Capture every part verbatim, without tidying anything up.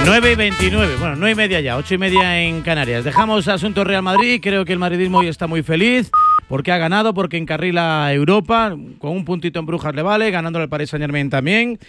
nueve y veintinueve, bueno, nueve y media ya, ocho y media en Canarias. Dejamos asunto Real Madrid, creo que el madridismo hoy está muy feliz, porque ha ganado, porque encarrila Europa, con un puntito en Brujas le vale, ganándole al Paris Saint-Germain también.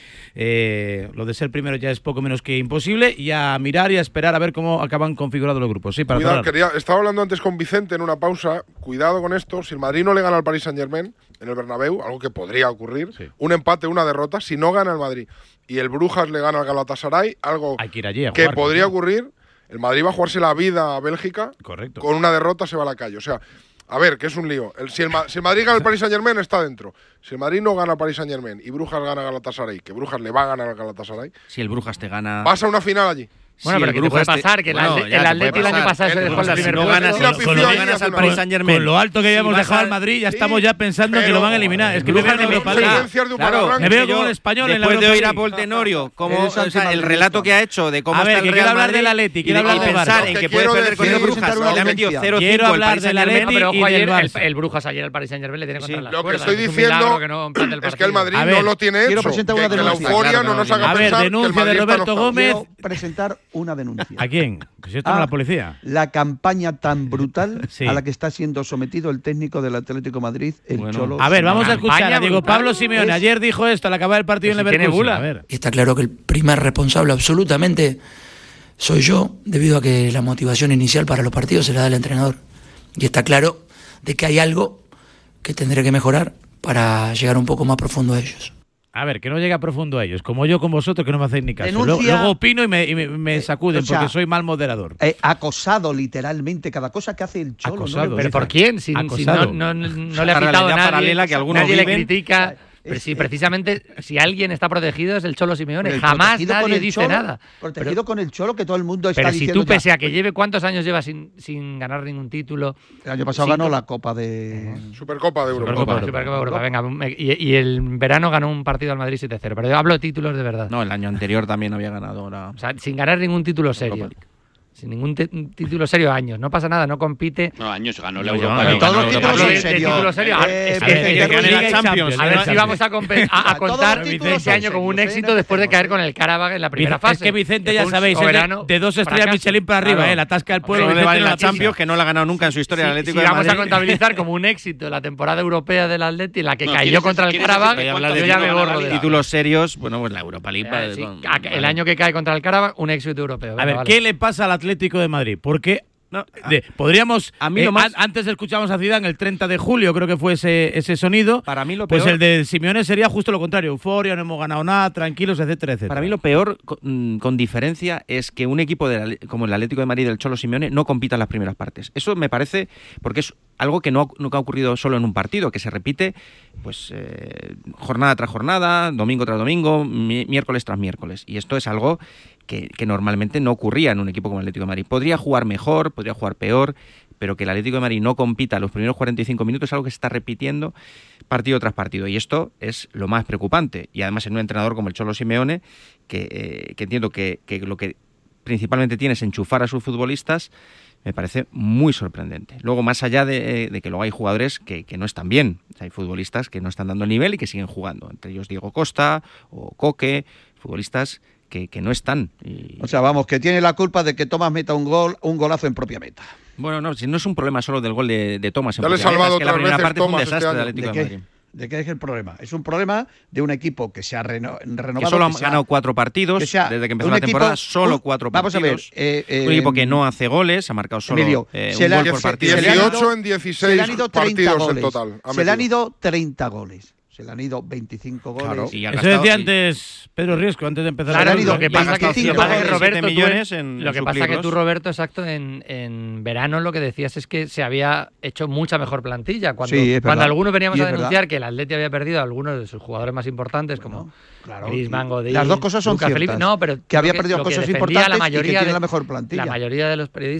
Eh, lo de ser primero ya es poco menos que imposible, y a mirar y a esperar a ver cómo acaban configurados los grupos. Sí, para Cuidado, quería, estaba hablando antes con Vicente en una pausa, cuidado con esto, si el Madrid no le gana al Paris Saint-Germain en el Bernabéu, algo que podría ocurrir, sí. un empate, una derrota, si no gana el Madrid y el Brujas le gana al Galatasaray, algo Hay que, ir allí a que jugar, podría ¿no? ocurrir, el Madrid va a jugarse la vida a Bélgica, correcto, con una derrota se va a la calle. O sea, a ver, que es un lío. El, si, el, si el Madrid gana al Paris Saint-Germain, está dentro. Si el Madrid no gana al Paris Saint-Germain y Brujas gana al Galatasaray, que Brujas le va a ganar al Galatasaray, si el Brujas te gana, vas a una final allí. Bueno, si pero que te puede pasar, que bueno, el Atleti el año pasado se dejó el primer no ganas, puesto. si no ganas al Paris Saint-Germain, con lo alto que habíamos si dejado a... al Madrid, ya sí, estamos ya pensando que lo van a eliminar. Es que me veo en Europa League. Claro, me veo como el español en la después de oír a Europa Paul Tenorio, como o sea, el relato que ha hecho de cómo a ver, está el que Real quiero hablar Madrid del Atleti, quiero y hablar del pensar Barça. en que que puede quiero perder con el decir- Brujas, quiero le ha metido hablar cero Quiero cinco al hablar Paris del Saint-Germain. Atleti pero y ojo, del ayer el, Barça. el Brujas ayer al Paris Saint-Germain le tiene contra Sí. las Lo que cuerdas. estoy Es un diciendo milagro que no empate el es que el Madrid A ver, no lo tiene quiero hecho. presentar Que, una que la denuncia. euforia Claro, no no, nos no, haga A ver, pensar que el denuncia de Madrid está Roberto enojado. Gómez. Quiero presentar una denuncia. ¿A quién? Que si esto no Ah, es la policía. La campaña tan brutal Sí. a la que está siendo sometido el técnico del Atlético de Madrid, el Bueno. Cholo. A ver, vamos a Campaña escuchar a Diego brutal. Pablo Simeone. Es- Ayer dijo esto al acabar el partido en Pero si tiene Leverkusen. bula. A ver. Está claro que el primer responsable absolutamente soy yo, debido a que la motivación inicial para los partidos se la da el entrenador. Y está claro de que hay algo que tendré que mejorar para llegar un poco más profundo a ellos. A ver, que no llegue a profundo a ellos. Como yo con vosotros, que no me hacéis ni caso. Denuncia- Luego, luego opino y me, y me, me sacuden o sea, porque soy mal moderador. Eh, acosado literalmente cada cosa que hace el Cholo. Acosado, ¿no? ¿Pero por quién? Si, si Acosado. no, no, no le ha La pitado realidad nadie, paralela que algunos nadie le viven. critica. Pero Es- si es- precisamente si alguien está protegido es el Cholo Simeone. Pero Jamás protegido con nadie el dice Cholo, nada. Protegido Pero, con el Cholo, que todo el mundo está pero si diciendo tú, pese ya. a que lleve, ¿cuántos años lleva sin, sin ganar ningún título? El año pasado Cinco. ganó la Copa de... Supercopa de Europa. Supercopa. Supercopa de Europa, venga. me- Y, y el verano ganó un partido al Madrid siete cero. Pero yo hablo de títulos de verdad. No, el año anterior también había ganado la... O sea, sin ganar ningún título serio. Europa League. Sin ningún te- título serio años. No pasa nada, no compite. No, años ganó la No, Europa no, League. todos ganó los la títulos Europa son League. de serios. título serio. Eh, Ah, es que- Vicente que Ruiz, gane la Liga y Champions. Champions. A ver si Liga vamos a, compe- a- a Todos contar los ese títulos son año como un serios, ¿eh? éxito No después de empecemos. caer con el Karabakh en la primera Vicente- fase. es que Vicente, Que ya fue un sabéis, es de, soberano de dos estrellas fracaso. Michelin para arriba, Claro. ¿eh? La tasca del pueblo. Solo le Vicente vale no la la pisa. Champions, que no la ha ganado nunca en su historia el Si, Atlético si de vamos a Madrid. contabilizar como un éxito la temporada europea del Atleti, en la que No, cayó ¿quieres- contra el quieres Karabakh, decir yo cuántos ya me títulos borro gana de la la- Títulos serios, bueno, pues la Europa League. Eh, para- sí, con- a- el vale. año que cae contra el Karabakh, un éxito europeo. A Venga, ver, vale. ¿qué le pasa al Atlético de Madrid? Porque no, de- podríamos. a mí eh, lo más- an- antes escuchamos a Zidane el treinta de julio, creo que fue ese, ese sonido. Para mí lo Pues peor- el de Simeone sería justo lo contrario: euforia, no hemos ganado nada, tranquilos, etcétera, etcétera. Para mí lo peor, co- mm, con diferencia, es que un equipo de la- como el Atlético de Madrid del Cholo Simeone no compita en las primeras partes. Eso me parece, porque es algo que no ha, nunca ha ocurrido solo en un partido, que se repite pues eh, jornada tras jornada, domingo tras domingo, mi- miércoles tras miércoles. Y esto es algo que, que normalmente no ocurría en un equipo como el Atlético de Madrid. Podría jugar mejor, podría jugar peor, pero que el Atlético de Madrid no compita los primeros cuarenta y cinco minutos es algo que se está repitiendo partido tras partido. Y esto es lo más preocupante. Y además en un entrenador como el Cholo Simeone, que, eh, que entiendo que, que lo que principalmente tiene es enchufar a sus futbolistas, me parece muy sorprendente. Luego, más allá de, de que luego hay jugadores que, que no están bien, o sea, hay futbolistas que no están dando el nivel y que siguen jugando, entre ellos Diego Costa o Coque, futbolistas que, que no están. Y... O sea, vamos, que tiene la culpa de que Tomás meta un gol, un golazo en propia meta. Bueno, no, si no es un problema solo del gol de, de Thomas. En Ya le he propia meta, salvado es que la otras primera veces parte fue un Thomas este desastre del año. Atlético ¿De de qué? Madrid. ¿De qué es el problema? Es un problema de un equipo que se ha reno- renovado. Que solo ha que se ha- ganado cuatro partidos que sea desde que empezó un la equipo- temporada, solo un- cuatro vamos a ver, partidos. eh, eh, un equipo que no hace goles, ha marcado solo Emilio, eh, se un le ha- gol por se- partido. se le han ido- dieciocho en se dieciséis le han ido treinta partidos goles. en total. ha Se le han metido. ido treinta goles. Se le han ido veinticinco goles. Claro. Y ha Eso gastado- decía y- antes Pedro Riesco, antes de empezar. Claro, la han ido lo que y ha pasa que, gastado lo que cinco pasa que goles, Roberto, siete tú millones en- en lo que pasa que suplirlos. tú, Roberto, exacto, en, en verano lo que decías es que se había hecho mucha mejor plantilla. Cuando, Sí, es cuando verdad. algunos veníamos Y a es denunciar verdad. que el Atleti había perdido a algunos de sus jugadores más importantes, como Claro. Griezmann, Godín, Las dos cosas son Lucas ciertas. Felipe. No, pero que había lo perdido lo que cosas defendía importantes la y que mayoría tiene de, la mejor plantilla. La mayoría de los periodistas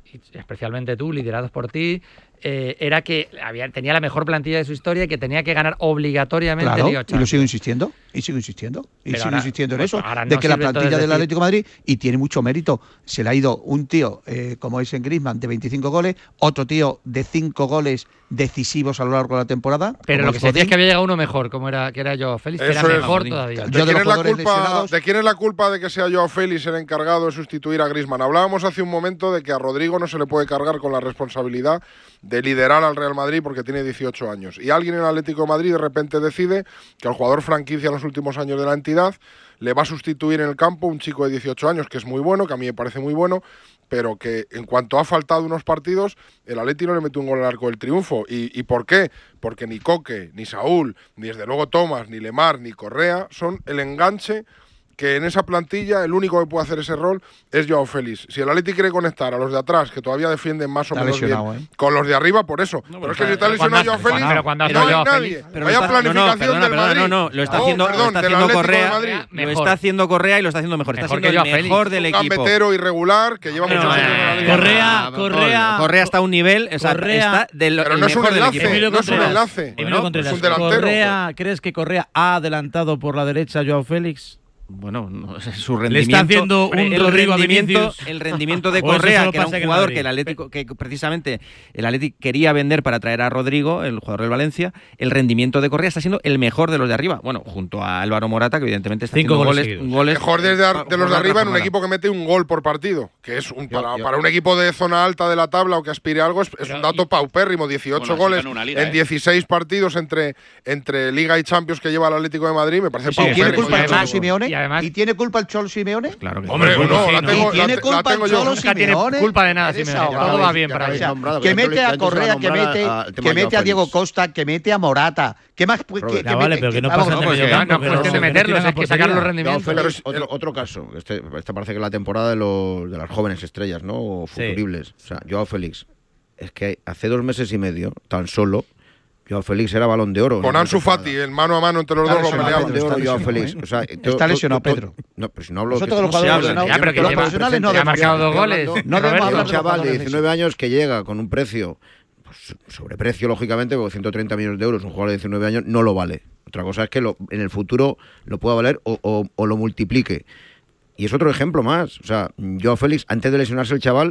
y especialmente tú, liderados por ti, eh, era que había, tenía la mejor plantilla de su historia y que tenía que ganar obligatoriamente claro, Liga y Champions. lo sigo insistiendo, y sigo insistiendo, y Pero sigo ahora, insistiendo en pues, eso, ahora no de que la sirve plantilla entonces del decir- Atlético de Madrid, y tiene mucho mérito, se le ha ido un tío eh, como es en Griezmann de veinticinco goles, otro tío de cinco goles decisivos a lo largo de la temporada. Pero como lo es que se decía es Godín. que había llegado uno mejor, como era que era Joao Félix, que Eso era es. mejor Godín. todavía. ¿De Yo de quién, los es la jugadores culpa, lesionados- ¿De quién es la culpa de que sea Joao Félix el encargado de sustituir a Griezmann? Hablábamos hace un momento de que a Rodrigo no se le puede cargar con la responsabilidad de liderar al Real Madrid porque tiene dieciocho años. Y alguien en el Atlético de Madrid de repente decide que al jugador franquicia en los últimos años de la entidad le va a sustituir en el campo un chico de dieciocho años, que es muy bueno, que a mí me parece muy bueno, pero que en cuanto ha faltado unos partidos, el Atleti no le mete un gol al arco del triunfo. ¿Y, y por qué? Porque ni Coque, ni Saúl, ni desde luego Tomás, ni Lemar, ni Correa son el enganche que en esa plantilla el único que puede hacer ese rol es Joao Félix. Si el Atleti quiere conectar a los de atrás, que todavía defienden más o Está menos bien, lesionado, ¿eh? con los de arriba, por eso. No, pero es que pero si está cuando lesionado Joao hace- Félix, pero cuando hace no hay Joao nadie. Félix- Pero Vaya lo está- no, no, planificación perdona, del perdona, Madrid. no, no, lo está Oh, haciendo, lo perdón, está del haciendo Atlético de Correa, Madrid. lo Mejor. está haciendo Correa y lo está haciendo mejor. Está Mejor siendo que el Joao Félix. mejor del Un equipo. gambetero irregular que lleva No, muchos no, años en la eh, liga. Correa, Ah, Correa- Correa está a un nivel, o sea, Correa- está del Pero el no es un mejor del enlace, equipo. Emilio no es un Contreras. enlace. Emilio Bueno, Contreras, es un delantero. Correa, ¿crees que Correa ha adelantado por la derecha a Joao Félix? Bueno, no, su Le rendimiento. está haciendo un el Rodrigo a rendimiento, Vinicius. el rendimiento de O eso Correa, solo que era pasa un que en jugador Madrid. que el Atlético, que precisamente el Atlético quería vender para traer a Rodrigo, el jugador del Valencia. El rendimiento de Correa está siendo el mejor de los de arriba. Bueno, junto a Álvaro Morata, que evidentemente está Cinco haciendo goles goles, seguidos. goles. Mejor desde ar- de los de por arriba en un jornada. equipo que mete un gol por partido, que es un, Yo- para, yo- para un equipo de zona alta de la tabla o que aspire a algo es, es Pero un dato y- paupérrimo, dieciocho Bueno, así goles ganó una liga, en ¿eh? dieciséis partidos entre, entre Liga y Champions que lleva el Atlético de Madrid, me parece ¿Y tiene paupérrimo. culpa el además- Cholo Simeone? y además- ¿Y tiene culpa el Cholo Simeone? Claro que Hombre, Sí, no, sí, la ¿no? tengo, ¿Y tiene la, culpa la tengo el yo. Cholo Nunca tiene Simeone? culpa de nada, Eres Simeone, ahogado. todo va bien Ya para que él. habéis nombrado, Que ya mete antes a lo Correa, que nombraba mete, al tema que de mete Joao a Diego Félix. Costa, que mete a Morata. ¿Qué más? Que, Robert, que Ya vale, mete- pero que no vamos, pasan de pues medio que- campo. no, que no, cuestión de que meterlos, tiran a es que sacar los portería. rendimientos. Joao Pero Félix, es- otro, el- otro caso. Este, este parece que es la temporada de, los, de las jóvenes estrellas, ¿no? O Sí. futuribles. O sea, Joao Félix. Es que hace dos meses y medio, tan solo, Joao Félix era Balón de Oro. Con en la Ansu temporada. Fati, el mano a mano entre los Está dos lo lesionado, peleaban. Balón de Está Oro, Joao lesionado, Félix. ¿eh? O sea, Está to- to- lesionado, to- Pedro. No, pero si no hablo Nosotros que los no se jugadores habla. lesionados- Ya, pero que los lleva- profesionales no ya ha debemos marcado hablar. dos goles. No Roberto. debemos Un hablar de chaval de jugadores diecinueve años que llega con un precio, pues, sobreprecio lógicamente, porque ciento treinta millones de euros, un jugador de diecinueve años no lo vale. Otra cosa es que lo- en el futuro lo pueda valer o, o- o lo multiplique. Y es otro ejemplo más. O sea, Joao Félix, antes de lesionarse el chaval,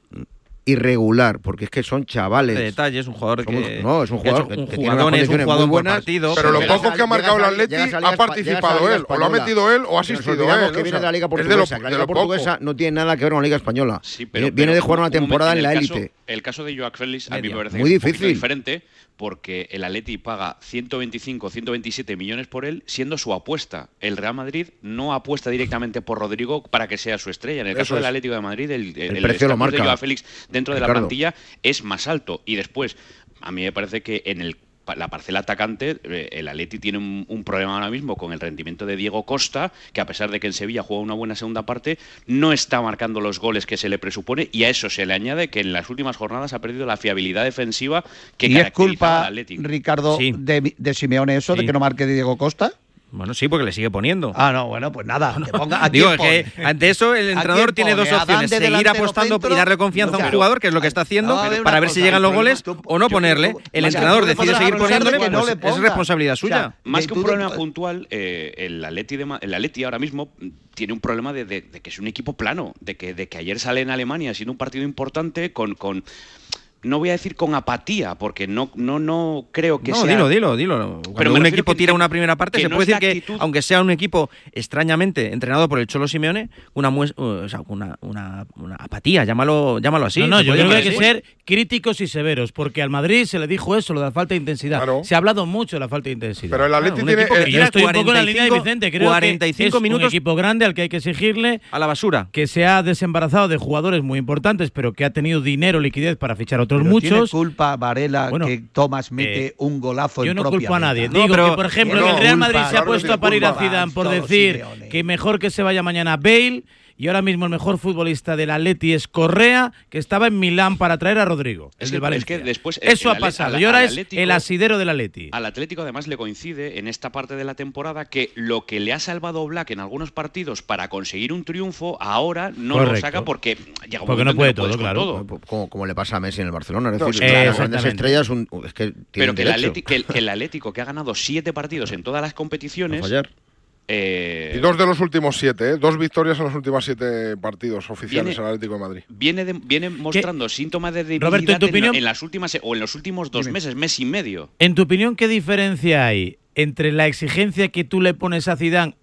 irregular, porque es que son chavales. De detalle, es un jugador Somos- que. no, es un que ha jugador hecho que- un que tiene jugador, unas es un condiciones jugador muy por buenas, partido. Pero lo Llegas poco a- que ha marcado el llegas a- Atleti llegas a ha Liga Espa- participado llegas a Liga él, o lo ha Española. metido él o ha Que nos asistido olvidamos él. que o viene sea, de la Liga es de lo- Portuguesa, que la de Liga lo poco. Portuguesa no tiene nada que ver con la Liga Española. Sí, pero, viene viene de pero jugar una un momento, temporada en la el caso- élite. El caso de Joao Félix a mí Media. me parece Muy que es un poquito difícil. diferente porque el Atleti paga ciento veinticinco, ciento veintisiete millones por él siendo su apuesta. El Real Madrid no apuesta directamente por Rodrigo para que sea su estrella. En el Eso caso del es. Atlético de Madrid, el, el, El precio lo estatus marca. de Joao Félix dentro de la Ricardo. plantilla es más alto. Y después, a mí me parece que en el la parcela atacante, eh, el Atleti tiene un, un problema ahora mismo con el rendimiento de Diego Costa, que a pesar de que en Sevilla juega una buena segunda parte, no está marcando los goles que se le presupone, y a eso se le añade que en las últimas jornadas ha perdido la fiabilidad defensiva que ¿Y es caracterizaba culpa, al Atleti. Ricardo, Sí. de, de Simeone eso, Sí. de que no marque Diego Costa? Bueno, sí, porque le sigue poniendo. Ah, no, bueno, pues nada. Que ponga, ¿a Digo, quién es que pone? ante eso el ¿A entrenador quién tiene dos pone? ¿A opciones: Dan de seguir delantero apostando centro? y darle confianza a un Claro. jugador, que es lo que está haciendo, No, a ver, para una ver si cosa, llegan los pero goles tú- o no yo ponerle. creo- El Vaya, entrenador tú le decide podrás seguir acusar de poniéndole, que no pues le es ponga. responsabilidad O sea, suya. Más de que un tú- problema puntual, eh, el Atleti de Ma- el Atleti ahora mismo mm, tiene un problema de, de- de que es un equipo plano, de que, de que ayer sale en Alemania siendo un partido importante con, con no voy a decir con apatía, porque no, no, no creo que No, sea... dilo, dilo, dilo. Cuando Pero me un refiero equipo que- tira una primera parte, que se no puede es la decir que, actitud- aunque sea un equipo extrañamente entrenado por el Cholo Simeone, una, mues- o sea, una, una, una apatía, llámalo, llámalo así. No, no, se yo puede creo que hay llamar que así. ser críticos y severos, porque al Madrid se le dijo eso, lo de la falta de intensidad. Claro. Se ha hablado mucho de la falta de intensidad. Pero el Atleti Claro, un tiene. equipo que eh, Y yo tira estoy un poco en la línea de cuarenta y cinco, Vicente, creo cuarenta y que cinco es minutos un equipo grande al que hay que exigirle a la basura. que se ha desembarazado de jugadores muy importantes, pero que ha tenido dinero, liquidez para fichar a otros Pero ¿tiene muchos. culpa Varela Bueno, que Thomas mete eh, un golazo Yo en no propia culpo a nadie. meta? No, Digo pero- que, por ejemplo, no, en el Real Madrid culpa, se ha claro que puesto sí, a parir a culpa. Zidane por Cholo decir Simeone. que mejor que se vaya mañana Bale y ahora mismo el mejor futbolista del Atleti es Correa, que estaba en Milán para traer a Rodrigo, el Es del que, Valencia. es que después Eso el ha Atleti- pasado, al- y ahora al es Atlético- el asidero del Atleti. Al Atlético además le coincide en esta parte de la temporada que lo que le ha salvado Black en algunos partidos para conseguir un triunfo, ahora no Correcto. lo saca porque llega un Porque momento no en que puede puedes todo, con claro. todo. Como, como le pasa a Messi en el Barcelona. Es No, decir, sí, las exactamente. grandes estrellas un- es que tienen Pero que el, derecho Atleti- que, el, que el Atlético, que ha ganado siete partidos en todas las a competiciones, fallar. eh, Y dos de los últimos siete, ¿eh? Dos victorias en los últimos siete partidos oficiales Viene- al Atlético de Madrid. viene, de- viene mostrando síntomas de debilidad Roberto, ¿en tu en, opinión? en las últimas o en los últimos dos meses, mes y medio. En tu opinión, ¿qué diferencia hay entre la exigencia que tú le pones a Zidane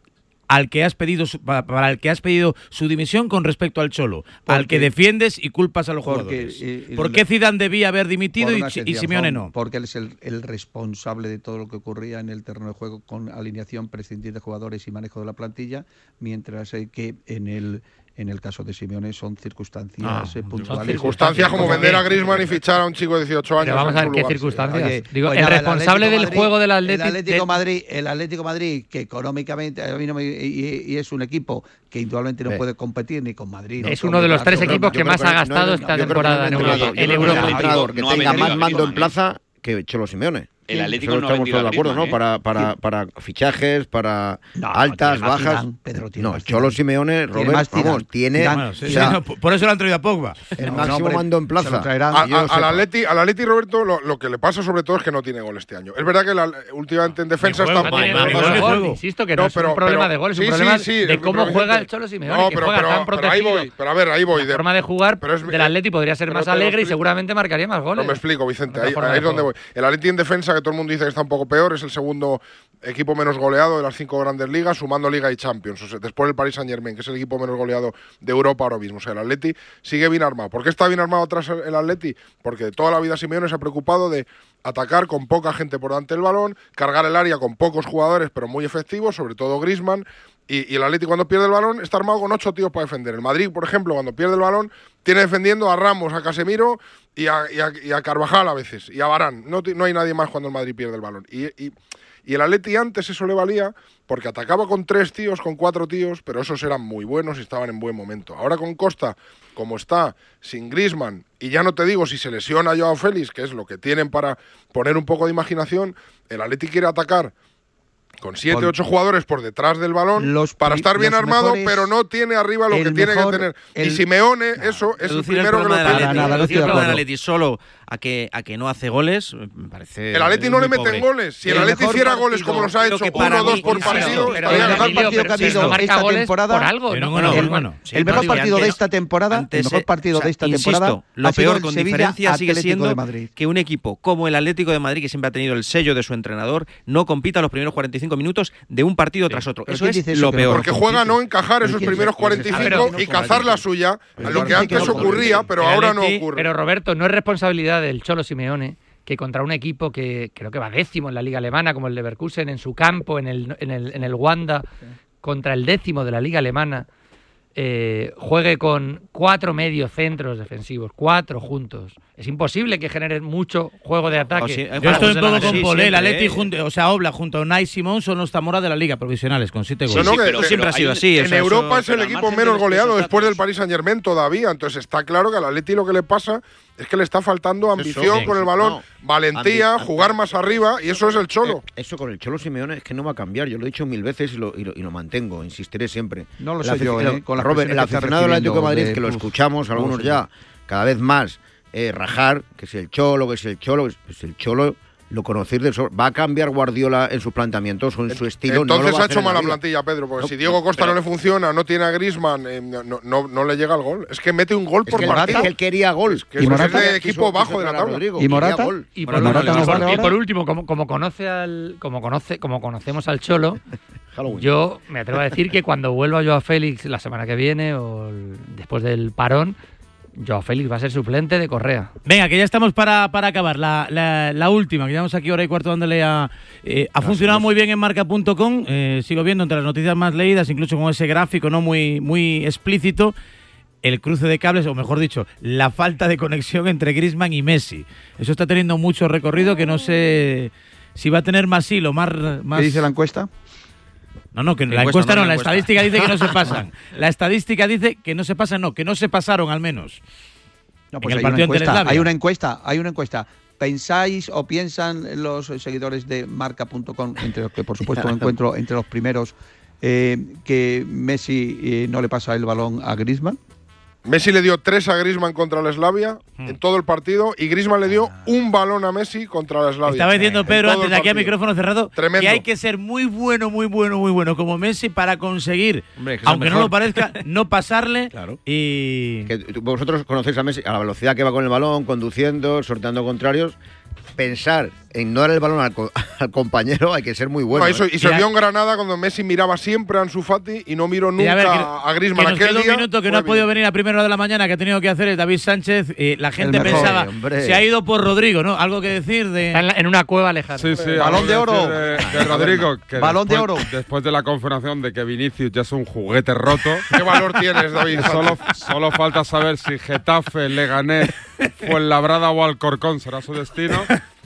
al que has pedido su- para, para el que has pedido su dimisión con respecto al Cholo, al que defiendes y culpas a los Porque, jugadores? eh, eh, ¿Por qué Zidane debía haber dimitido Por y, una Chi- y sencilla Simeone razón, no? Porque él es el, el responsable de todo lo que ocurría en el terreno de juego con alineación, prescindir de jugadores y manejo de la plantilla, mientras eh, que en el en el caso de Simeone son circunstancias Ah, eh, son puntuales. Circunstancias como ¿Cómo vender qué? a Griezmann y fichar a un chico de dieciocho años. Pero vamos en a su ver qué lugar. circunstancias. Oye, Digo, pues el nada, responsable Atlético del Madrid- juego del el Atlético Atlético Madrid, el Atlético Madrid, que económicamente a mí no me- y, y es un equipo que indudablemente no Eh. puede competir ni con Madrid. ni Es con uno de los tres Barcelona. equipos que Yo creo más ha no hay- gastado yo esta creo que temporada no hay en entrenador- Europa. yo En creo que no hay Europa. entrenador que No ha tenga vendido más a mando en Griezmann, ¿eh? plaza que Cholo Simeone. El Atlético Eso no ha estamos vendido todos a de acuerdo, ¿no? Griezmann, Para, ¿eh? para, para fichajes, para No, no, altas, tiene más bajas. Zidane, Pedro, tiene no, más Cholo Zidane. Simeone, Tiene Robert, más Zidane. vamos, tiene Zidane. Bueno, sí, o sí, sea, no, por por eso lo han traído a Pogba. el No, máximo hombre, mando en se lo plaza. traerán. A- yo a- lo al sepa. Atleti, al Atleti, Roberto, lo, lo que le pasa sobre todo es que no tiene gol este año. Es verdad que la- últimamente en defensa Ni juego, está ni Tiene juego, un ni problema de juego. gol, insisto que no, No, es pero- un problema pero- de gol, es un sí, problema sí, sí, de pero cómo Vicente- juega el Cholo Simeone, No, que pero, juega pero- tan pero ahí protegido. voy, pero a ver, ahí voy. La de- forma de jugar pero es- del Atleti podría ser pero más te lo alegre y explico. seguramente marcaría más goles. No me explico, Vicente. Otra Ahí, forma ahí de es donde juego. voy. El Atleti en defensa, que todo el mundo dice que está un poco peor, es el segundo equipo menos goleado de las cinco grandes ligas, sumando Liga y Champions. O sea, después el Paris Saint-Germain, que es el equipo menos goleado de Europa ahora mismo. O sea, el Atleti sigue bien armado. ¿Por qué está bien armado atrás el Atleti? Porque toda la vida Simeone se ha preocupado de atacar con poca gente por delante del balón, cargar el área con pocos jugadores, pero muy efectivos, sobre todo Griezmann. Y, y el Atleti, cuando pierde el balón, está armado con ocho tíos para defender. El Madrid, por ejemplo, cuando pierde el balón, tiene defendiendo a Ramos, a Casemiro y a, y a- y a Carvajal a veces, y a Varane. No, ti- no hay nadie más cuando el Madrid pierde el balón. Y, y- y el Atleti antes eso le valía porque atacaba con tres tíos, con cuatro tíos, pero esos eran muy buenos y estaban en buen momento. Ahora con Costa, como está, sin Griezmann, y ya no te digo si se lesiona Joao Félix, que es lo que tienen para poner un poco de imaginación, el Atleti quiere atacar con siete, Con ocho jugadores por detrás del balón los para pri- estar bien los armado, mejores- pero no tiene arriba lo el que tiene mejor- que tener. y el- Simeone, eso es el Reducir el primero que lo problema del tiene. Para Atleti, nada, no reducir estoy de el problema del acuerdo. Atleti solo a que, a que no hace goles, me parece. El Atleti no le muy meten pobre. goles. Si el, El Atleti mejor hiciera partido, goles como los ha creo hecho, que para uno o dos mí, por insisto, partido, pero estaría el ganando. mejor partido que ha pero si habido no marca esta goles temporada, por algo. Pero ¿no? bueno, el, bueno. Sí, el mejor sí, partido de antes- esta temporada, antes, el mejor eh, partido o sea, de esta insisto, temporada, lo ha sido peor el con Sevilla diferencia sigue Atlético siendo de Madrid. que un equipo como el Atlético de Madrid, que siempre ha tenido el sello de su entrenador, no compita los primeros cuarenta y cinco minutos de un partido tras otro. ¿Pero Eso quién es dice eso? lo Que no peor. Porque juega a no encajar esos ¿Quién primeros dice- cuarenta y Ah, cinco pero- y cazar la suya, Pero lo que dice que antes no ocurría, pero El ahora no Atleti- ocurre. Pero Roberto, no es responsabilidad del Cholo Simeone que contra un equipo que creo que va décimo en la liga alemana, como el Leverkusen, en su campo, en el, en el, en el Wanda, contra el décimo de la liga alemana, eh, juegue con cuatro mediocentros defensivos, cuatro juntos. Es imposible que generen mucho juego de ataque. O sí, Yo estoy un Sí, poco con sí, Polé. El siempre, Atleti, eh. junto- o sea, Obla junto a Unai Simón son los Zamora de la Liga profesionales, con siete Sí, goles. no, que- pero- que- siempre ha sido hay- así. o En sea, Europa eso- es el pero al equipo margen de menos los goleado resultados. después del Paris Saint-Germain todavía. Entonces está claro que al Atleti lo que le pasa es que le está faltando ambición bien, con el sí, balón, no. valentía, Ambi- jugar más arriba, y eso es el Cholo. Eh, Eso con el Cholo Simeone es que no va a cambiar. Yo lo he dicho mil veces y lo, y lo, y lo mantengo, insistiré siempre. No lo El sé afic- yo, el- eh, con las Robert, el presiones que está aficionado del Atlético de Madrid, recibiendo que lo de- escuchamos, uf, algunos no, ya, señor. cada vez más, eh, rajar, que si el Cholo, que si el Cholo, pues el Cholo, lo conocéis de eso. ¿Va a cambiar Guardiola en sus planteamientos o en su estilo? No lo Entonces va a ha hacer hecho en la mala vida. plantilla, Pedro, porque No, si Diego Costa pero- no le funciona, no tiene a Griezmann, eh, no, no, no le llega el gol. Es que mete un gol Es por que, el- partido. es que él quería gol. Que ¿Y es Morata? de equipo Quiso- bajo quiso de la traer a tabla. Rodrigo, ¿Y quería Morata? gol. Y por, Bueno, no, último, no, y por- no, no, y no. por último, como, como conoce al, como conoce, como conocemos al Cholo, Halloween. yo me atrevo a decir que cuando vuelva Joao Félix la semana que viene o el- después del parón, Joao Félix va a ser suplente de Correa. Venga, que ya estamos para, para acabar. La, la, la última, que llevamos aquí hora y cuarto dándole a... eh, ha funcionado muy bien en marca punto com. Eh, sigo viendo entre las noticias más leídas, incluso con ese gráfico no muy, muy explícito, el cruce de cables, o mejor dicho, la falta de conexión entre Griezmann y Messi. Eso está teniendo mucho recorrido que no sé si va a tener más hilo, más... más... ¿Qué dice la encuesta? No, no, que la, La encuesta encuesta no, no, la la encuesta. estadística dice que no se pasan. La estadística dice que no se pasan, no, que no se pasaron al menos. No, pues en el hay, una partido ante el encuesta, Slavia. hay una encuesta, hay una encuesta. ¿Pensáis o piensan los seguidores de marca punto com, entre los que por supuesto me encuentro entre los primeros, eh, que Messi eh, no le pasa el balón a Griezmann? Messi le dio tres a Griezmann contra la Slavia Hmm. en todo el partido y Griezmann le dio un balón a Messi contra la Slavia. Estaba diciendo En Pedro todo antes el de aquí a partido. micrófono cerrado Tremendo. que hay que ser muy bueno, muy bueno, muy bueno como Messi para conseguir, Hombre, que es el aunque no mejor. lo parezca, no pasarle Claro. y… Que tú- vosotros conocéis a Messi a la velocidad que va con el balón, conduciendo, sorteando contrarios. Pensar en no dar el balón al, co- al compañero hay que ser muy bueno. No, eso- ¿eh? y se Y a- vio en Granada cuando Messi miraba siempre a Ansu Fati y no miró Y nunca a ver, que- a Griezmann. que nos Aquel queda día un minuto que fue no ha podido bien. venir a primera hora de la mañana, que ha tenido que hacer el David Sánchez. Y la gente mejor, pensaba, hombre. se ha ido por Rodrigo, ¿no? Algo que decir de… Está en, la- en una cueva lejana. Sí, sí, Balón algo de oro. decir De, de Rodrigo. Que Balón de después- oro. Después de la confirmación de que Vinicius ya es un juguete roto. ¿Qué valor tienes, David? Solo, solo falta saber si Getafe, Leganés, Fuenlabrada o Alcorcón será su destino.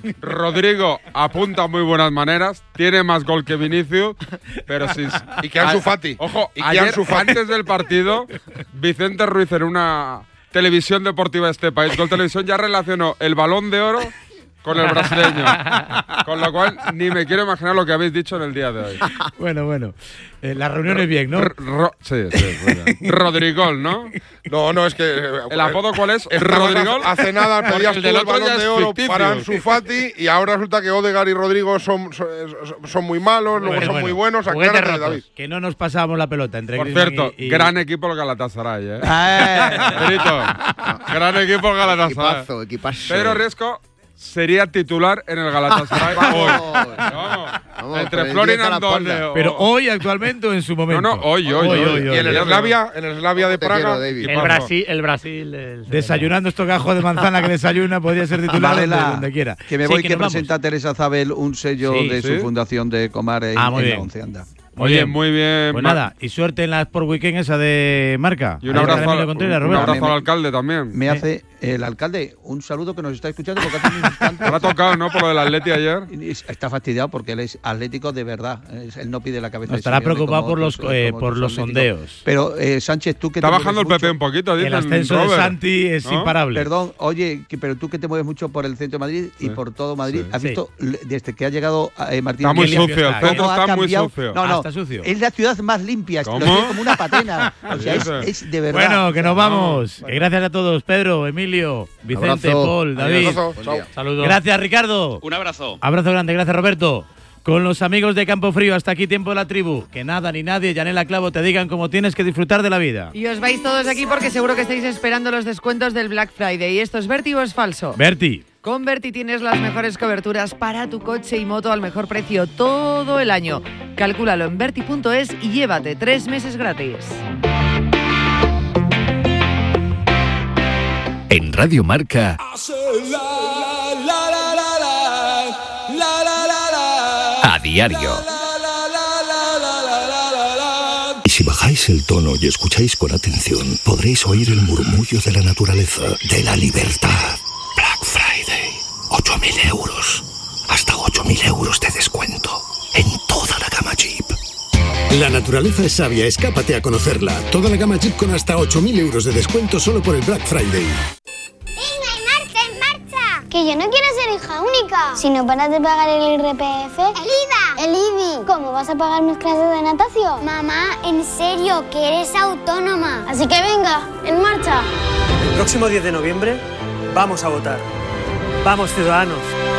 Rodrigo apunta muy buenas maneras, tiene más gol que Vinicius, pero sí. Y que Ansu Fati. Ojo, Y que ayer, Ansu Fati. antes del partido, Vicente Ruiz en una televisión deportiva de este país, Gol Televisión, ya relacionó el Balón de Oro con el brasileño. Con lo cual, ni me quiero imaginar lo que habéis dicho en el día de hoy. Bueno, bueno. Eh, la reunión es bien, ¿no? R- Ro- sí, sí, muy bien. Rodrigol, ¿no? No, no, es que. ¿El apodo cuál es? Estabas ¿Rodrigol? Hace, hace nada Porque pedías el tú del el otro ya balón es de oro ficticio. para Ansu Fati y ahora resulta que Odegaard y Rodrigo son, son, son muy malos, luego Bueno, son bueno. muy buenos. Juguetes Aclárate, rotos. David. Que no nos pasábamos la pelota entre Por Griezmann cierto, y, y- gran equipo el Galatasaray, ¿eh? Eh, Perito, gran equipo el Galatasaray. Equipazo, equipazo. Pedro Riesco sería titular en el Galatasaray hoy. Vamos. Vamos. Vamos, Entre con el Florin diez a la Andone espalda. o- Pero hoy, actualmente o en su momento. No, no, hoy, hoy, hoy. Y en el hoy. Slavia, en el Slavia de Te Praga. quiero, David. El Equipazo. Brasil, el Brasil. del- Desayunando estos gajos de manzana que desayuna, podría ser titular donde, Varela, donde quiera. que me Sí, voy, que, nos vamos. presenta Teresa Zabel un sello Sí, de sí. su fundación de Comar en, Ah, muy en bien. la once, anda. Muy Oye, bien. muy bien. Pues Mar- nada, y suerte en la Sport Weekend esa de marca. Y un Ahí está abrazo, Emilio al, Contreras, un Roberto. abrazo al alcalde también. Me hace el alcalde un saludo que nos está escuchando porque hace un instante Ahora ha tocado, ¿no? Por lo del Atleti ayer. está fastidiado porque él es atlético de verdad. Es- Él no pide la cabeza. No, de estará Simeone preocupado como por los, otros- eh, como por otros los atléticos. sondeos. Pero eh, Sánchez, tú que Está te mueves bajando el P P mucho- un poquito, dicen. El ascenso de Robert. Santi es ¿No? imparable. Perdón, oye, que- pero tú que te mueves mucho por el centro de Madrid y Sí. por todo Madrid, Sí. ¿has Sí. visto l- desde que ha llegado eh, Martín Está muy limpio sucio, el está, centro cómo ha está muy cambiado? sucio. No, Ah, no, está sucio. es la ciudad más limpia, ¿Cómo? lo tiene como una patena. O sea, es, Dices. es de verdad. Bueno, que nos O sea, vamos. Que gracias a todos, Pedro, Emilio, Vicente, Abrazo. Paul, David. Abrazo, Buen chao. día. Saludos. Gracias, Ricardo. Un abrazo. Abrazo grande, gracias, Roberto. Con los amigos de Campo Frío, hasta aquí Tiempo de la Tribu. Que nada ni nadie, Yanela Clavo, te digan cómo tienes que disfrutar de la vida. Y os vais todos de aquí porque seguro que estáis esperando los descuentos del Black Friday. ¿Y esto es Berti o es falso? Berti. Con Berti tienes las mejores coberturas para tu coche y moto al mejor precio todo el año. Calcúlalo en berti punto es y llévate tres meses gratis. En Radio Marca, a diario. Y si bajáis el tono y escucháis con atención, podréis oír el murmullo de la naturaleza, de la libertad. Black Friday. ocho mil euros. Hasta ocho mil euros de descuento. En toda la gama Jeep. La naturaleza es sabia, escápate a conocerla. Toda la gama Jeep con hasta ocho mil euros de descuento solo por el Black Friday. ¡Venga, en marcha, en marcha! Que yo no quiero ser hija única. Si no paras de pagar el I R P F... ¡El I V A! ¡El I B I! ¿Cómo vas a pagar mis clases de natación? Mamá, en serio, que eres autónoma. Así que venga, en marcha. El próximo diez de noviembre vamos a votar. ¡Vamos, ciudadanos!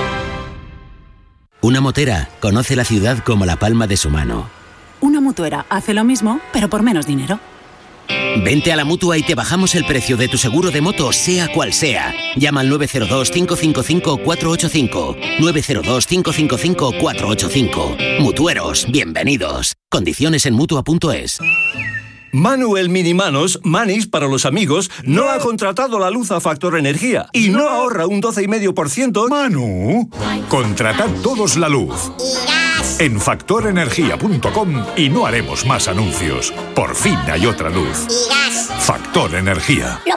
Una motera conoce la ciudad como la palma de su mano. Una mutuera hace lo mismo, pero por menos dinero. Vente a la Mutua y te bajamos el precio de tu seguro de moto, sea cual sea. Llama al nueve cero dos, cinco cinco cinco, cuatro ocho cinco. nueve cero dos, cinco cinco cinco, cuatro ocho cinco. Mutueros, bienvenidos. Condiciones en Mutua punto es. Manuel Minimanos, Manis para los amigos, no ha contratado la luz a Factor Energía y no ahorra un doce coma cinco por ciento. Manu, contratad todos la luz. En factor energía punto com y no haremos más anuncios. Por fin hay otra luz. Factor Energía. ¿Lo veis?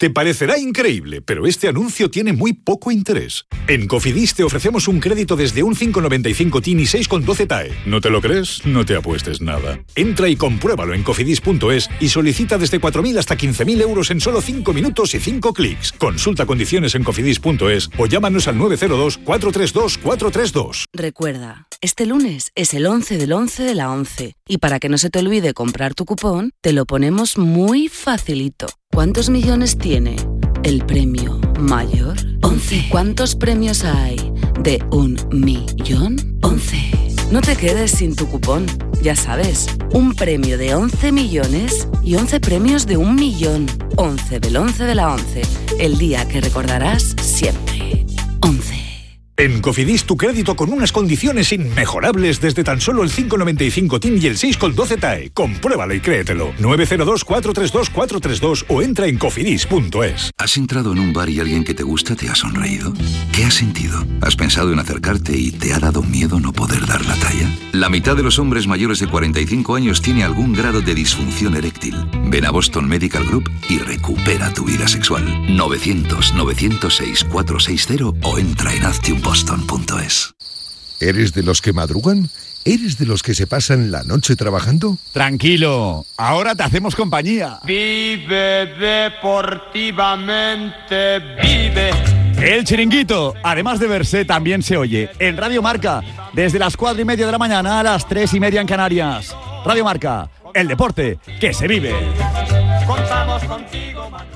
Te parecerá increíble, pero este anuncio tiene muy poco interés. En Cofidis te ofrecemos un crédito desde un cinco coma noventa y cinco T I N y seis coma doce T A E. ¿No te lo crees? No te apuestes nada. Entra y compruébalo en cofidis punto es y solicita desde cuatro mil hasta quince mil euros en solo cinco minutos y cinco clics. Consulta condiciones en cofidis punto es o llámanos al nueve cero dos, cuatro tres dos, cuatro tres dos. Recuerda, este lunes es el once del once de la once y para que no se te olvide comprar tu cupón, te lo ponemos muy facilito. ¿Cuántos millones tiene el premio mayor? once. ¿Cuántos premios hay de un millón? once. No te quedes sin tu cupón. Ya sabes, un premio de once millones y once premios de un millón. once del once de la once. El día que recordarás siempre. once. En Cofidis tu crédito con unas condiciones inmejorables desde tan solo el cinco coma noventa y cinco T I N y el seis coma doce T A E. Compruébalo y créetelo. nueve cero dos, cuatro tres dos, cuatro tres dos o entra en cofidis punto es. ¿Has entrado en un bar y alguien que te gusta te ha sonreído? ¿Qué has sentido? ¿Has pensado en acercarte y te ha dado miedo no poder dar la talla? La mitad de los hombres mayores de cuarenta y cinco años tiene algún grado de disfunción eréctil. Ven a Boston Medical Group y recupera tu vida sexual. novecientos, novecientos seis, cuatrocientos sesenta o entra en aztium boston punto es. ¿Eres de los que madrugan? ¿Eres de los que se pasan la noche trabajando? Tranquilo, ahora te hacemos compañía. Vive deportivamente, vive. El Chiringuito, además de verse, también se oye en Radio Marca, desde las cuatro y media de la mañana a las tres y media en Canarias. Radio Marca, el deporte que se vive. Contamos contigo, Manuel.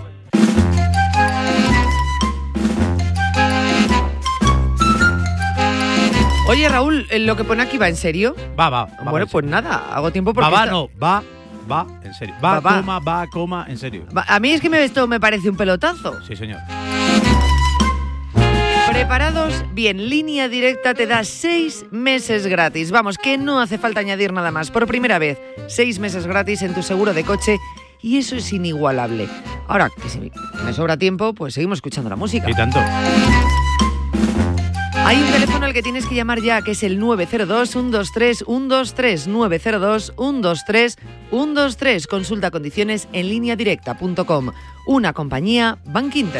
Oye, Raúl, ¿lo que pone aquí va en serio? Va, va. va bueno, pues nada, hago tiempo porque... Va, va, está... no, va, va, en serio. Va, va, coma, va, coma, en serio. Va. A mí es que me, esto me parece un pelotazo. Sí, señor. ¿Preparados? Bien, Línea Directa te da seis meses gratis. Vamos, que no hace falta añadir nada más. Por primera vez, seis meses gratis en tu seguro de coche y eso es inigualable. Ahora, que si me sobra tiempo, pues seguimos escuchando la música. Y tanto. Hay un teléfono al que tienes que llamar ya, que es el nueve cero dos, uno dos tres, uno dos tres, nueve cero dos, uno dos tres, uno dos tres. Consulta condiciones en línea directa punto com. Una compañía Bankinter.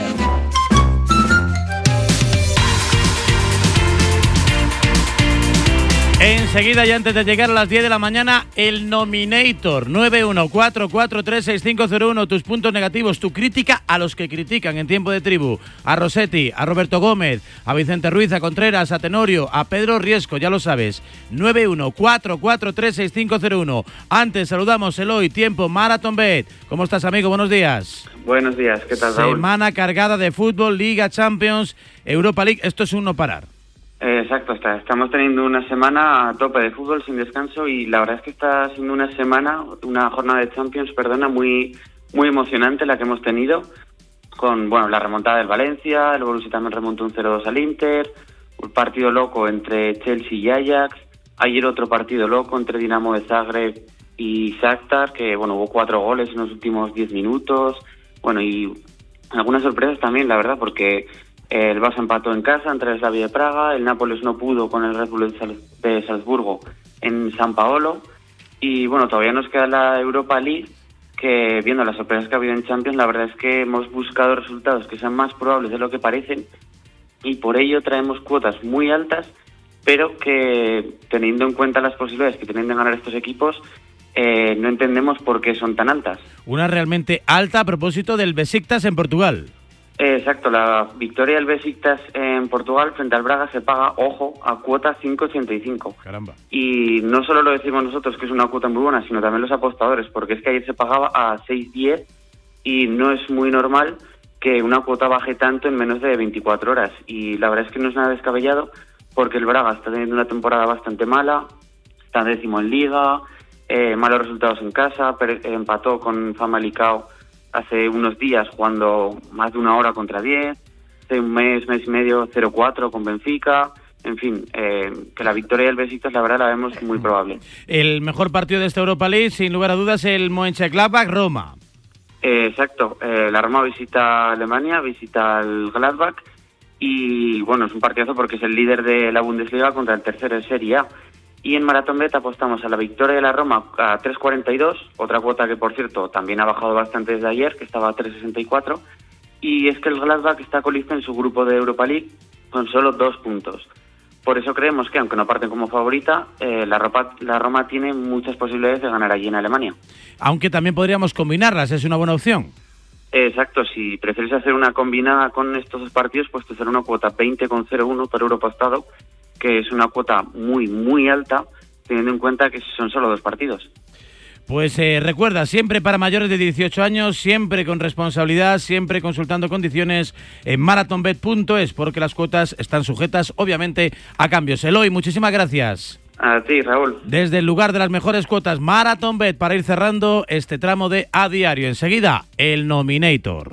Enseguida y antes de llegar a las diez de la mañana, el Nominator nueve uno cuatro cuatro tres seis cinco cero uno. Tus puntos negativos, tu crítica a los que critican en Tiempo de Tribu. A Rossetti, a Roberto Gómez, a Vicente Ruiz, a Contreras, a Tenorio, a Pedro Riesco, ya lo sabes. nueve uno cuatro cuatro tres seis cinco cero uno. Antes saludamos el hoy Tiempo Marathon Bet. ¿Cómo estás, amigo? Buenos días. Buenos días, ¿qué tal, Raúl? Semana cargada de fútbol, Liga, Champions, Europa League. Esto es un no parar. Exacto, está. Estamos teniendo una semana a tope de fútbol sin descanso y la verdad es que está siendo una semana, una jornada de Champions, perdona, muy muy emocionante la que hemos tenido con, bueno, la remontada del Valencia, el Borussia también remontó un cero dos al Inter, un partido loco entre Chelsea y Ajax, ayer otro partido loco entre Dinamo de Zagreb y Shakhtar, que bueno, hubo cuatro goles en los últimos diez minutos, bueno, y algunas sorpresas también, la verdad, porque el Barça empató en casa entre el Slavia de Praga, el Nápoles no pudo con el Red Bull de, Sal- de Salzburgo en San Paolo y bueno, todavía nos queda la Europa League, que viendo las sorpresas que ha habido en Champions, la verdad es que hemos buscado resultados que sean más probables de lo que parecen y por ello traemos cuotas muy altas, pero que teniendo en cuenta las posibilidades que tienen de ganar estos equipos, eh, no entendemos por qué son tan altas. Una realmente alta a propósito del Besiktas en Portugal. Exacto, la victoria del Besiktas en Portugal frente al Braga se paga, ojo, a cuota cinco ochenta y cinco. Caramba. Y no solo lo decimos nosotros, que es una cuota muy buena, sino también los apostadores, porque es que ayer se pagaba a seis diez y no es muy normal que una cuota baje tanto en menos de veinticuatro horas. Y la verdad es que no es nada descabellado, porque el Braga está teniendo una temporada bastante mala, está décimo en Liga, eh, malos resultados en casa, pero empató con Famalicão hace unos días jugando más de una hora contra diez, hace un mes, mes y medio, cero cuatro con Benfica. En fin, eh, que la victoria del Besiktas la verdad la vemos muy probable. El mejor partido de esta Europa League, sin lugar a dudas, el Mönchengladbach-Roma. Eh, exacto, eh, la Roma visita Alemania, visita el Gladbach y bueno, es un partidazo porque es el líder de la Bundesliga contra el tercero de Serie A. Y en Maratón Bet apostamos a la victoria de la Roma a tres cuarenta y dos, otra cuota que, por cierto, también ha bajado bastante desde ayer, que estaba a tres sesenta y cuatro, y es que el Gladbach está colista en su grupo de Europa League con solo dos puntos. Por eso creemos que, aunque no parten como favorita, eh, la, Roma, la Roma tiene muchas posibilidades de ganar allí en Alemania. Aunque también podríamos combinarlas, es una buena opción. Exacto, si prefieres hacer una combinada con estos dos partidos, pues te será una cuota veinte coma cero uno por euro apostado, que es una cuota muy, muy alta, teniendo en cuenta que son solo dos partidos. Pues eh, recuerda, siempre para mayores de dieciocho años, siempre con responsabilidad, siempre consultando condiciones en marathonbet punto es, porque las cuotas están sujetas, obviamente, a cambios. Eloy, muchísimas gracias. A ti, Raúl. Desde el lugar de las mejores cuotas, Marathonbet, para ir cerrando este tramo de A Diario. Enseguida, el Nominator.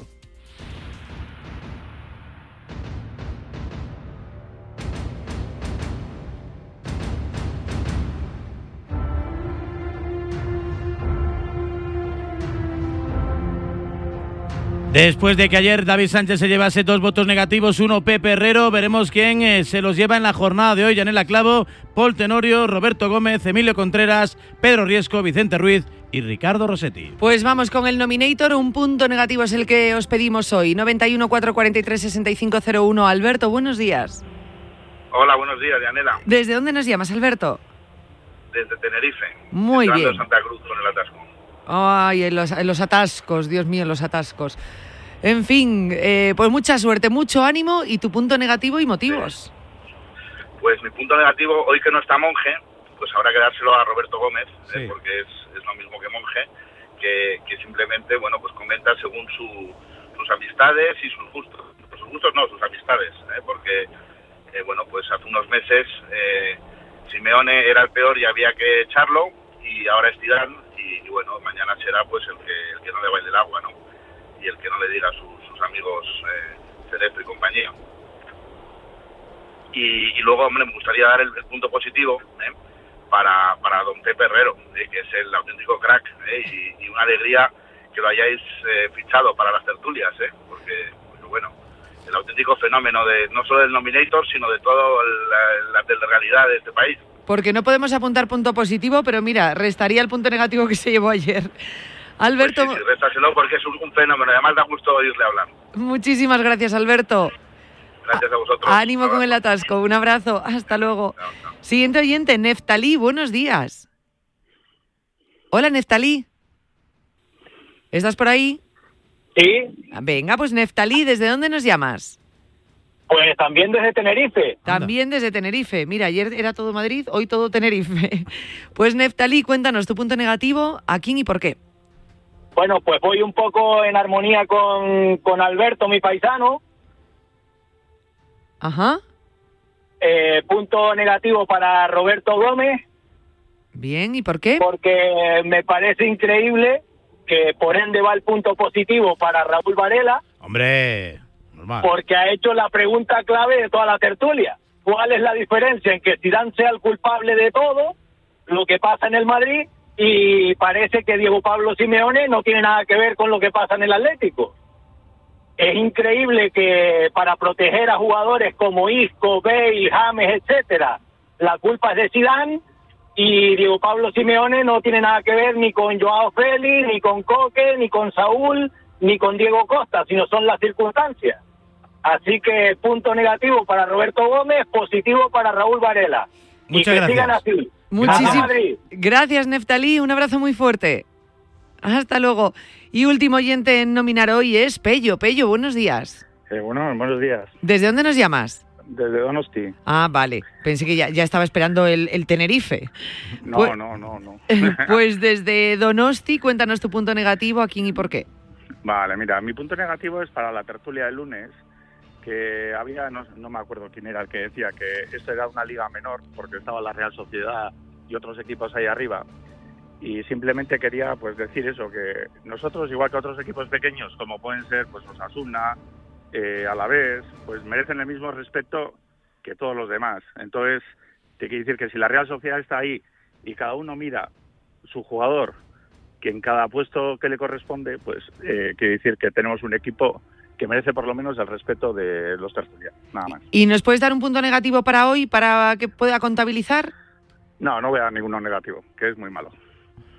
Después de que ayer David Sánchez se llevase dos votos negativos, uno Pepe Herrero, veremos quién eh, se los lleva en la jornada de hoy. Yanela Clavo, Paul Tenorio, Roberto Gómez, Emilio Contreras, Pedro Riesco, Vicente Ruiz y Ricardo Rossetti. Pues vamos con el Nominator. Un punto negativo es el que os pedimos hoy. noventa y uno, cuatrocientos cuarenta y tres, sesenta y cinco cero uno. Alberto, buenos días. Hola, buenos días, Yanela. ¿Desde dónde nos llamas, Alberto? Desde Tenerife. Muy bien. De Santa Cruz con el atasco. Ay, en los, en los atascos, Dios mío, en los atascos. En fin, eh, pues mucha suerte, mucho ánimo y tu punto negativo y motivos. Sí. Pues mi punto negativo, hoy que no está Monje, pues habrá que dárselo a Roberto Gómez, sí. eh, porque es, es lo mismo que Monje, que, que simplemente, bueno, pues comenta según su, sus amistades y sus gustos. Sus gustos no, sus amistades, eh, porque, eh, bueno, pues hace unos meses eh, Simeone era el peor y había que echarlo, y ahora es Zidane, y, y bueno, mañana será pues el que, el que no le baile el agua, ¿no? Y el que no le diga a sus, sus amigos eh, Cerezo y compañía. Y, y luego, hombre, me gustaría dar el, el punto positivo ¿eh? para, para don Pepe Herrero, eh, que es el auténtico crack, ¿eh? y, y una alegría que lo hayáis eh, fichado para las tertulias, ¿eh? porque, porque, bueno, el auténtico fenómeno de no solo del Nominator, sino de todo la, la, de la realidad de este país. Porque no podemos apuntar punto positivo, pero mira, restaría el punto negativo que se llevó ayer. Alberto, pues sí, sí, réstaselo porque es un, un fenómeno, además da gusto oírle hablar. Muchísimas gracias, Alberto. Gracias a vosotros. Ánimo con el atasco, un abrazo, hasta luego. Chao, chao. Siguiente oyente, Neftalí, buenos días. Hola, Neftalí. ¿Estás por ahí? Sí. Venga, pues Neftalí, ¿desde dónde nos llamas? Pues también desde Tenerife. También desde Tenerife. Mira, ayer era todo Madrid, hoy todo Tenerife. Pues Neftalí, cuéntanos tu punto negativo, ¿a quién y por qué? Bueno, pues voy un poco en armonía con, con Alberto, mi paisano. Ajá. Eh, punto negativo para Roberto Gómez. Bien, ¿y por qué? Porque me parece increíble que por ende va el punto positivo para Raúl Varela. Hombre, normal. Porque ha hecho la pregunta clave de toda la tertulia. ¿Cuál es la diferencia en que Zidane sea el culpable de todo lo que pasa en el Madrid? Y parece que Diego Pablo Simeone no tiene nada que ver con lo que pasa en el Atlético. Es increíble que para proteger a jugadores como Isco, Bale, James, etcétera, la culpa es de Zidane, y Diego Pablo Simeone no tiene nada que ver ni con Joao Félix, ni con Coque, ni con Saúl, ni con Diego Costa, sino son las circunstancias. Así que punto negativo para Roberto Gómez, positivo para Raúl Varela. Muchas y que gracias. sigan así. Muchísimas gracias, Neftalí. Un abrazo muy fuerte. Hasta luego. Y último oyente en nominar hoy es Pello. Pello, buenos días. Eh, bueno, buenos días. ¿Desde dónde nos llamas? Desde Donosti. Ah, vale. Pensé que ya, ya estaba esperando el, el Tenerife. No, pues, no, no, no. Pues desde Donosti, cuéntanos tu punto negativo, a quién y por qué. Vale, mira, mi punto negativo es para la tertulia del lunes, que había, no, no me acuerdo quién era el que decía que esto era una liga menor porque estaba la Real Sociedad y otros equipos ahí arriba, y simplemente quería pues decir eso, que nosotros, igual que otros equipos pequeños como pueden ser pues Osasuna, eh, Alavés, pues merecen el mismo respeto que todos los demás. Entonces te quiero decir que si la Real Sociedad está ahí y cada uno mira su jugador, que en cada puesto que le corresponde, pues eh, quiere decir que tenemos un equipo que merece por lo menos el respeto de los tertulianos, nada más. ¿Y nos puedes dar un punto negativo para hoy, para que pueda contabilizar? No, no voy a dar ninguno negativo, que es muy malo.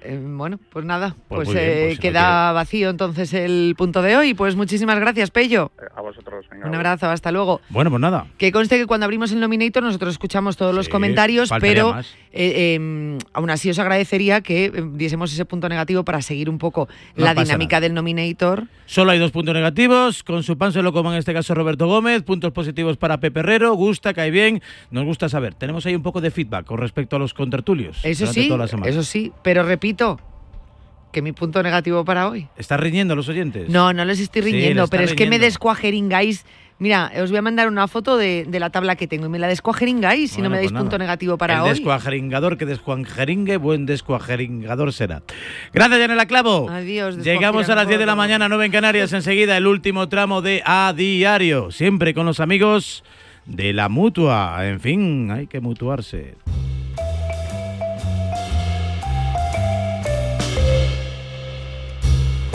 Eh, bueno, pues nada, Pues pues, muy bien, eh, pues si no queda vacío entonces el punto de hoy. Pues muchísimas gracias, Pello. A vosotros. Venga, Un abrazo, hasta luego. Bueno, pues nada. Que conste que cuando abrimos el Nominator nosotros escuchamos todos los Sí, comentarios, faltaría pero más. eh, eh, aún así os agradecería que eh, diésemos ese punto negativo para seguir un poco No la pasa dinámica nada. del Nominator. Solo hay dos puntos negativos. Con su pan se lo coma en este caso Roberto Gómez. Puntos positivos para Pepe Herrero. Gusta, cae bien. Nos gusta saber. Tenemos ahí un poco de feedback con respecto a los contertulios. Eso durante sí, toda la semana. eso sí, pero repito que mi punto negativo para hoy. ¿Estás riñendo a los oyentes? No, no les estoy Sí, riñendo, les está pero es que me riñendo. descuajeringáis. Mira, os voy a mandar una foto de, de la tabla que tengo y me la descuajeringáis si Bueno, no me dais pues nada. punto negativo para El hoy. descuajeringador que descuajeringue, buen descuajeringador será. Gracias, Yanela Clavo. Adiós, Llegamos a las diez de la mañana, nueve en Canarias. Enseguida el último tramo de A Diario. Siempre con los amigos de la Mutua. En fin, hay que mutuarse.